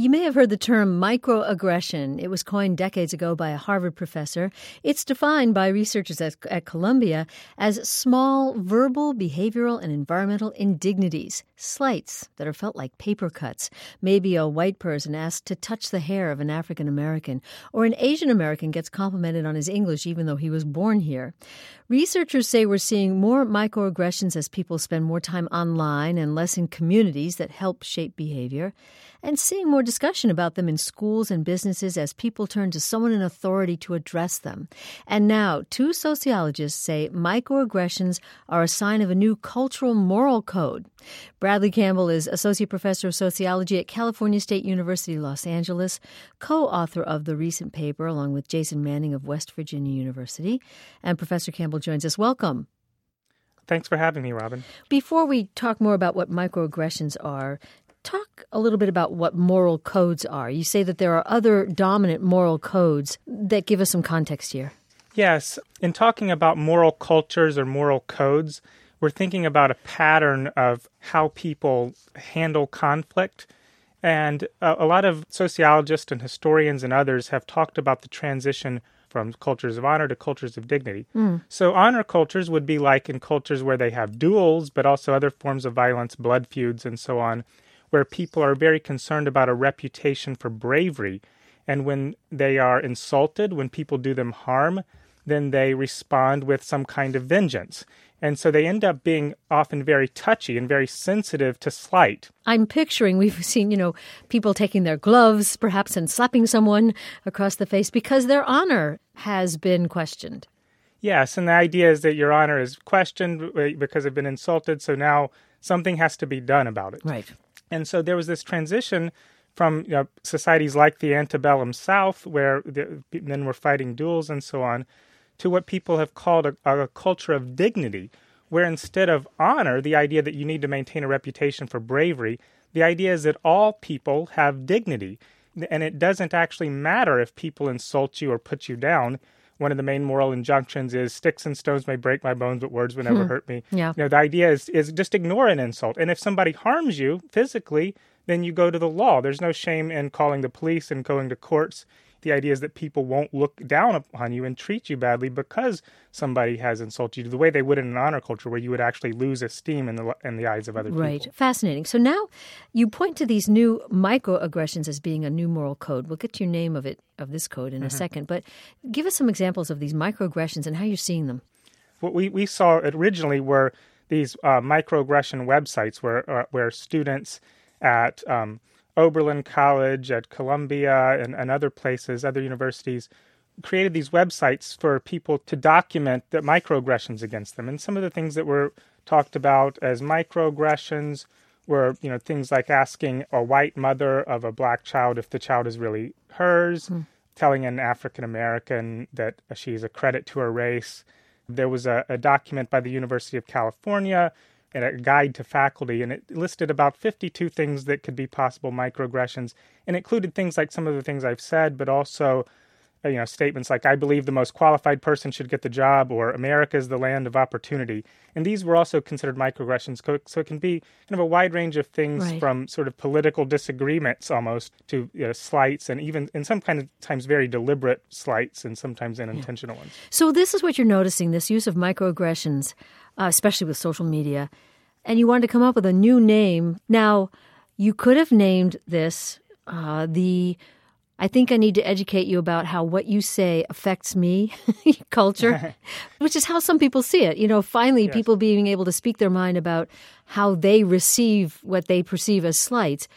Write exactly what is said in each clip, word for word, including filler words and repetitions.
You may have heard the term microaggression. It was coined decades ago by a Harvard professor. It's defined by researchers at, at Columbia as small verbal, behavioral, and environmental indignities, slights that are felt like paper cuts. Maybe a white person asked to touch the hair of an African American, or an Asian American gets complimented on his English even though he was born here. Researchers say we're seeing more microaggressions as people spend more time online and less in communities that help shape behavior, and seeing more discussion about them in schools and businesses as people turn to someone in authority to address them. And now, two sociologists say microaggressions are a sign of a new cultural moral code. Bradley Campbell is Associate Professor of Sociology at California State University, Los Angeles, co-author of the recent paper, along with Jason Manning of West Virginia University. And Professor Campbell joins us. Welcome. Thanks for having me, Robin. Before we talk more about what microaggressions are, talk a little bit about what moral codes are. You say that there are other dominant moral codes that give us some context here. Yes. In talking about moral cultures or moral codes, we're thinking about a pattern of how people handle conflict. And a, a lot of sociologists and historians and others have talked about the transition from cultures of honor to cultures of dignity. Mm. So honor cultures would be like in cultures where they have duels, but also other forms of violence, blood feuds, and so on, where people are very concerned about a reputation for bravery. And when they are insulted, when people do them harm, then they respond with some kind of vengeance. And so they end up being often very touchy and very sensitive to slight. I'm picturing, we've seen, you know, people taking their gloves, perhaps, and slapping someone across the face because their honor has been questioned. Yes, and the idea is that your honor is questioned because they've been insulted, so now something has to be done about it. Right. And so there was this transition from you know, societies like the antebellum South, where the men were fighting duels and so on, to what people have called a, a culture of dignity, where instead of honor, the idea that you need to maintain a reputation for bravery, the idea is that all people have dignity. And it doesn't actually matter if people insult you or put you down. One of the main moral injunctions is sticks and stones may break my bones, but words will never hmm. hurt me. Yeah. You know, the idea is, is just ignore an insult. And if somebody harms you physically, then you go to the law. There's no shame in calling the police and going to courts. The idea is that people won't look down upon you and treat you badly because somebody has insulted you the way they would in an honor culture where you would actually lose esteem in the in the eyes of other right. people. Right. Fascinating. So now you point to these new microaggressions as being a new moral code. We'll get to your name of it, of this code in mm-hmm. a second. But give us some examples of these microaggressions and how you're seeing them. What we, we saw originally were these uh, microaggression websites where, uh, where students at um, Oberlin College, at Columbia, and, and other places, other universities, created these websites for people to document the microaggressions against them. And some of the things that were talked about as microaggressions were, you know, things like asking a white mother of a black child if the child is really hers, mm. telling an African American that she's a credit to her race. There was a, a document by the University of California and a guide to faculty, and it listed about fifty-two things that could be possible microaggressions, and included things like some of the things I've said, but also uh, you know, statements like, I believe the most qualified person should get the job, or America is the land of opportunity. And these were also considered microaggressions, so it can be kind of a wide range of things right. from sort of political disagreements almost to you know, slights, and even in some kind of times very deliberate slights and sometimes unintentional yeah. ones. So this is what you're noticing, this use of microaggressions, uh, especially with social media, and you wanted to come up with a new name. Now, you could have named this uh, the, I think I need to educate you about how what you say affects me culture, which is how some people see it. You know, finally, yes. people being able to speak their mind about how they receive what they perceive as slights.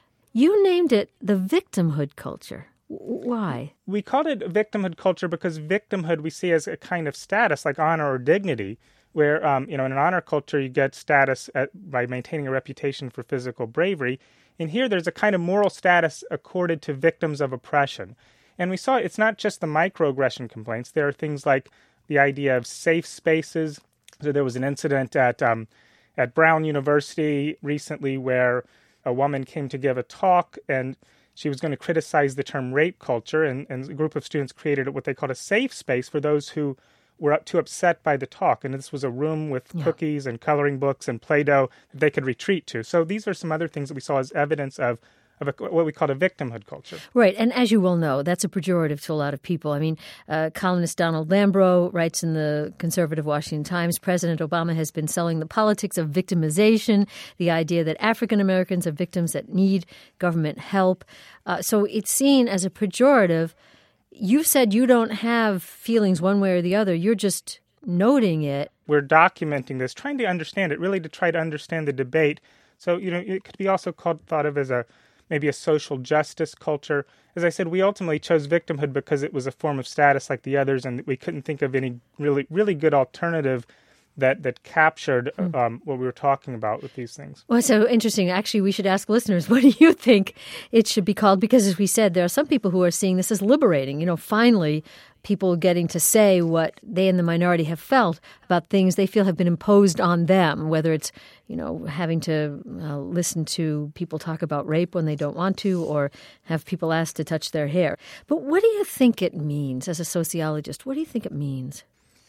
You named it the victimhood culture. Why? We called it victimhood culture because victimhood we see as a kind of status, like honor or dignity, where, um, you know, in an honor culture, you get status at, by maintaining a reputation for physical bravery. And here there's a kind of moral status accorded to victims of oppression. And we saw it's not just the microaggression complaints. There are things like the idea of safe spaces. So there was an incident at um, at Brown University recently where a woman came to give a talk and she was going to criticize the term rape culture. And, and a group of students created what they called a safe space for those who were too upset by the talk. And this was a room with yeah. cookies and coloring books and Play-Doh that they could retreat to. So these are some other things that we saw as evidence of of a, what we call a victimhood culture. Right. And as you well know, that's a pejorative to a lot of people. I mean, uh, columnist Donald Lambro writes in the conservative Washington Times, President Obama has been selling the politics of victimization, the idea that African Americans are victims that need government help. Uh, so it's seen as a pejorative. You said you don't have feelings one way or the other. You're just noting it. We're documenting this, trying to understand it, really to try to understand the debate. So, you know, it could be also called, thought of as a maybe a social justice culture. As I said, we ultimately chose victimhood because it was a form of status like the others, and we couldn't think of any really, really good alternative that that captured um, what we were talking about with these things. Well, so interesting. Actually, we should ask listeners, what do you think it should be called? Because as we said, there are some people who are seeing this as liberating. You know, finally, people getting to say what they in the minority have felt about things they feel have been imposed on them, whether it's, you know, having to uh, listen to people talk about rape when they don't want to, or have people asked to touch their hair. But what do you think it means as a sociologist? What do you think it means?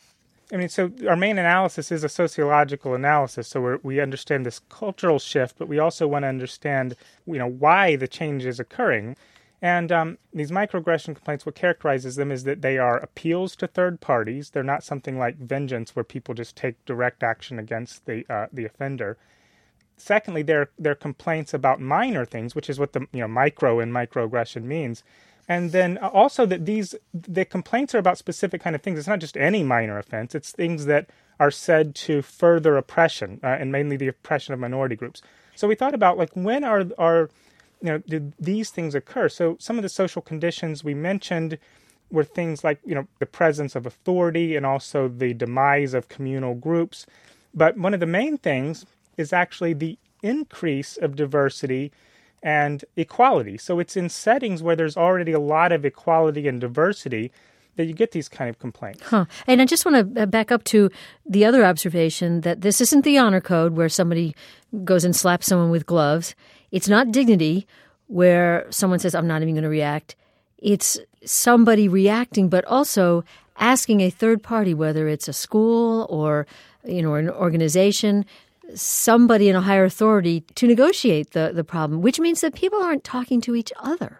I mean, so our main analysis is a sociological analysis. So we're, we understand this cultural shift, but we also want to understand, you know, why the change is occurring. And um, these microaggression complaints, what characterizes them is that they are appeals to third parties. They're not something like vengeance, where people just take direct action against the uh, the offender. Secondly, they're they're complaints about minor things, which is what the you know micro and microaggression means. And then also that these the complaints are about specific kind of things. It's not just any minor offense. It's things that are said to further oppression, uh, and mainly the oppression of minority groups. So we thought about, like, when are are you know did these things occur? So some of the social conditions we mentioned were things like, you know the presence of authority and also the demise of communal groups. But one of the main things is actually the increase of diversity and equality. So it's in settings where there's already a lot of equality and diversity that you get these kind of complaints. Huh. And I just want to back up to the other observation that this isn't the honor code where somebody goes and slaps someone with gloves. It's not dignity where someone says, I'm not even going to react. It's somebody reacting, but also asking a third party, whether it's a school or, you know, an organization, somebody in a higher authority, to negotiate the, the problem, which means that people aren't talking to each other.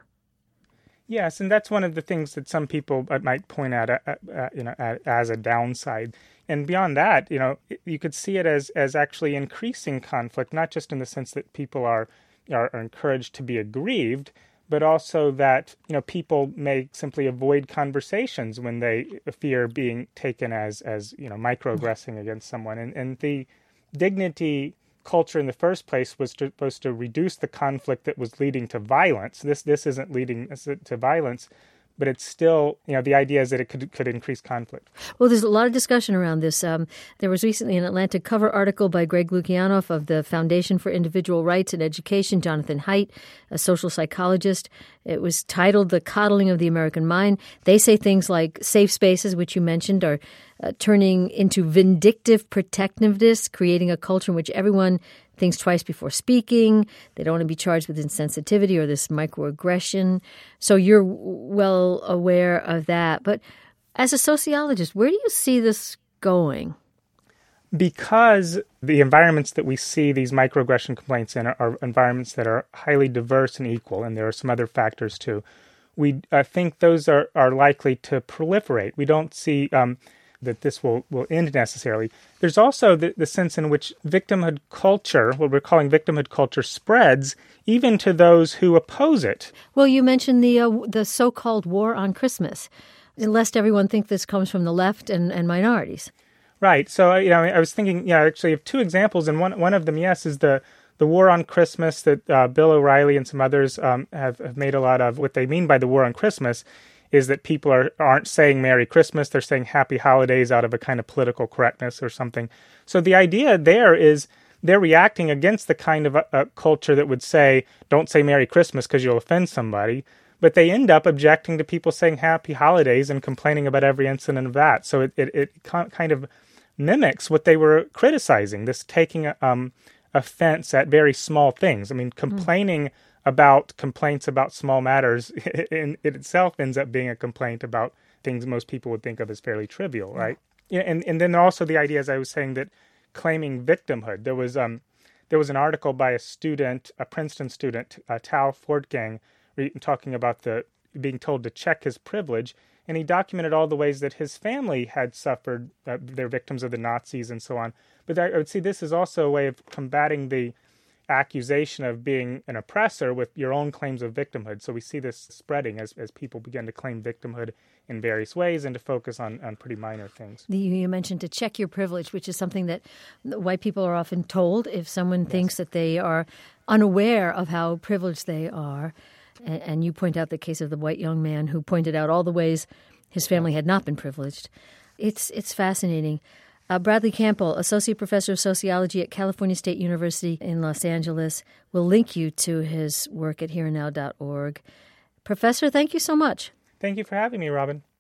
Yes, and that's one of the things that some people might point out, uh, uh, you know, as a downside. And beyond that, you know, you could see it as as actually increasing conflict, not just in the sense that people are are encouraged to be aggrieved, but also that, you know, people may simply avoid conversations when they fear being taken as as you know microaggressing against someone. And and the dignity culture in the first place was to, supposed to reduce the conflict that was leading to violence. This this isn't leading to violence, but it's still, you know, the idea is that it could could increase conflict. Well, there's a lot of discussion around this. Um, there was recently an Atlantic cover article by Greg Lukianoff of the Foundation for Individual Rights and Education, Jonathan Haidt, a social psychologist. It was titled The Coddling of the American Mind. They say things like safe spaces, which you mentioned, are uh, turning into vindictive protectiveness, creating a culture in which everyone thinks twice before speaking. They don't want to be charged with insensitivity or this microaggression. So you're well aware of that. But as a sociologist, where do you see this going? Because the environments that we see these microaggression complaints in are, are environments that are highly diverse and equal, and there are some other factors too, we uh, think those are, are likely to proliferate. We don't see um, that this will, will end necessarily. There's also the, the sense in which victimhood culture, what we're calling victimhood culture, spreads even to those who oppose it. Well, you mentioned the uh, the so-called war on Christmas, lest everyone think this comes from the left and, and minorities. Right. So, you know, I was thinking, yeah, actually of two examples, and one one of them, yes, is the the war on Christmas that uh, Bill O'Reilly and some others um, have, have made a lot of. What they mean by the war on Christmas is that people are, aren't saying Merry Christmas, they're saying Happy Holidays out of a kind of political correctness or something. So the idea there is they're reacting against the kind of a, a culture that would say, don't say Merry Christmas because you'll offend somebody. But they end up objecting to people saying Happy Holidays and complaining about every incident of that. So it, it, it kind of mimics what they were criticizing, this taking um, offense at very small things. I mean, complaining mm. about complaints about small matters in it itself ends up being a complaint about things most people would think of as fairly trivial, right? Yeah, and, and then also the idea, as I was saying, that claiming victimhood. There was um, there was an article by a student, a Princeton student, uh, Tal Fortgang, talking about the being told to check his privilege, and he documented all the ways that his family had suffered, uh, they're victims of the Nazis and so on. But I would see this as also a way of combating the accusation of being an oppressor with your own claims of victimhood. So we see this spreading as, as people begin to claim victimhood in various ways and to focus on, on pretty minor things. You, you mentioned to check your privilege, which is something that white people are often told if someone yes. thinks that they are unaware of how privileged they are. And, and you point out the case of the white young man who pointed out all the ways his family had not been privileged. It's, it's fascinating. Uh, Bradley Campbell, Associate Professor of Sociology at California State University in Los Angeles, will link you to his work at here and now dot org. Professor, thank you so much. Thank you for having me, Robin.